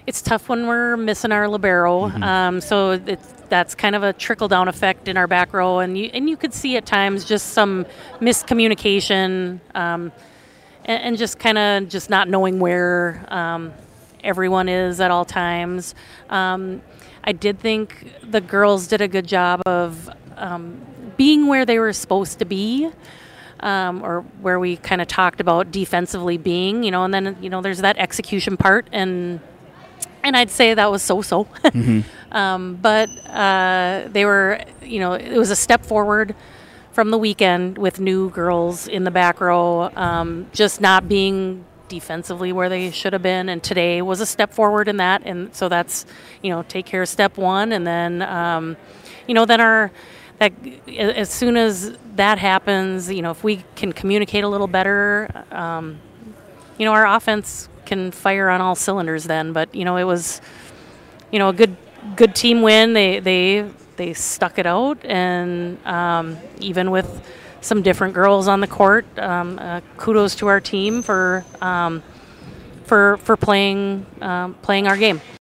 It's tough when we're missing our libero. So that's kind of a trickle down effect in our back row, and you could see at times just some miscommunication, and just kind of just not knowing where everyone is at all times. I did think the girls did a good job of being where they were supposed to be. Or where we kind of talked about defensively being, and then, there's that execution part, and I'd say that was so-so. But they were, it was a step forward from the weekend with new girls in the back row, just not being defensively where they should have been, and today was a step forward in that, and so that's, take care of step one, and then, then as soon as that happens, if we can communicate a little better, our offense can fire on all cylinders then. But, it was, a good team win. They stuck it out, and even with some different girls on the court, kudos to our team for playing our game.